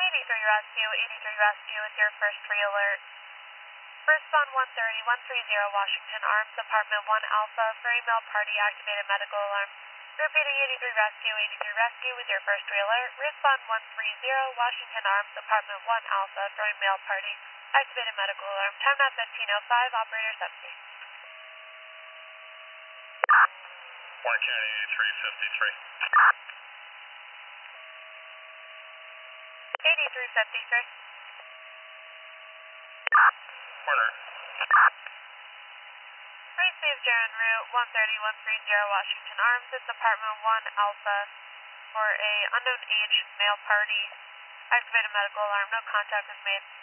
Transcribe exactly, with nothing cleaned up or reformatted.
eighty-three Rescue, eighty-three Rescue with your first re-alert. Respond one thirty, one thirty Washington Arms, Apartment one Alpha, for a male party, activated medical alarm. Repeating eighty-three Rescue, eighty-three Rescue with your first re-alert. Respond one thirty, Washington Arms, Apartment one Alpha, for a male party, activated medical alarm. Time now fifteen oh five, operator seventy. One County eighty-three fifty-three. eighty-three fifty-three. Corner. Received you en route one thirty, one thirty Washington Arms. It's Apartment one Alpha for a unknown age male party. Activated medical alarm. No contact was made.